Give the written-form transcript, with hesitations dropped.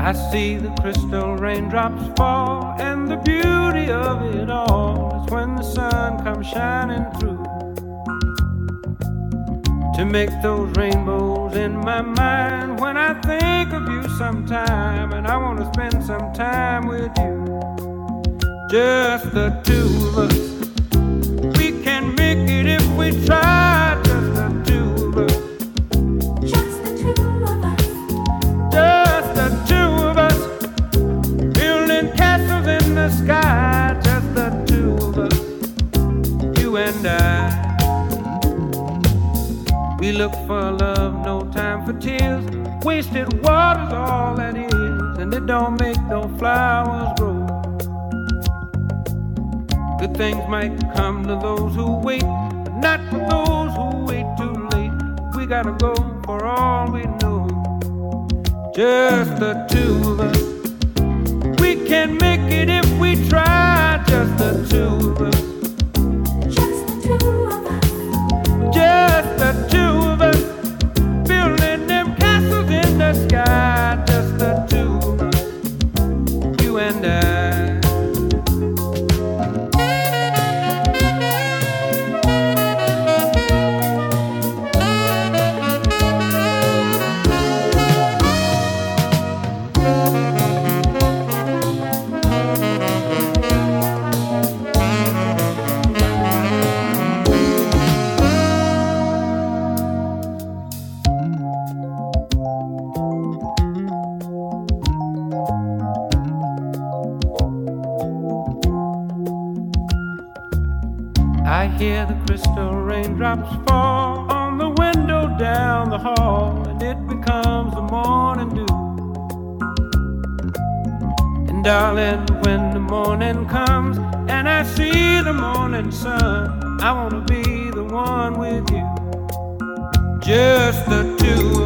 I see the crystal raindrops fall, and the beauty of it all is when the sun comes shining through to make those rainbows in my mind. When I think of you sometime, and I want to spend some time with you, just the two of us. We can make it if we try, just the two of us. Just the two of us. Just the two of us. Building castles in the sky, just the two of us. You and I. We look for love, no time for tears. Wasted water's all that is, and it don't make no flowers grow. Good things might come to those who wait, but not for those who wait too late. We gotta go for all we know. Just the two of us. We can make it if we try. Just the two of us. Just the two of us. Just the two of us. Building them castles in the sky. Just the two of us. You and I. I hear the crystal raindrops fall on the window down the hall, and it becomes the morning dew. And darling, when the morning comes and I see the morning sun, I wanna be the one with you. Just the two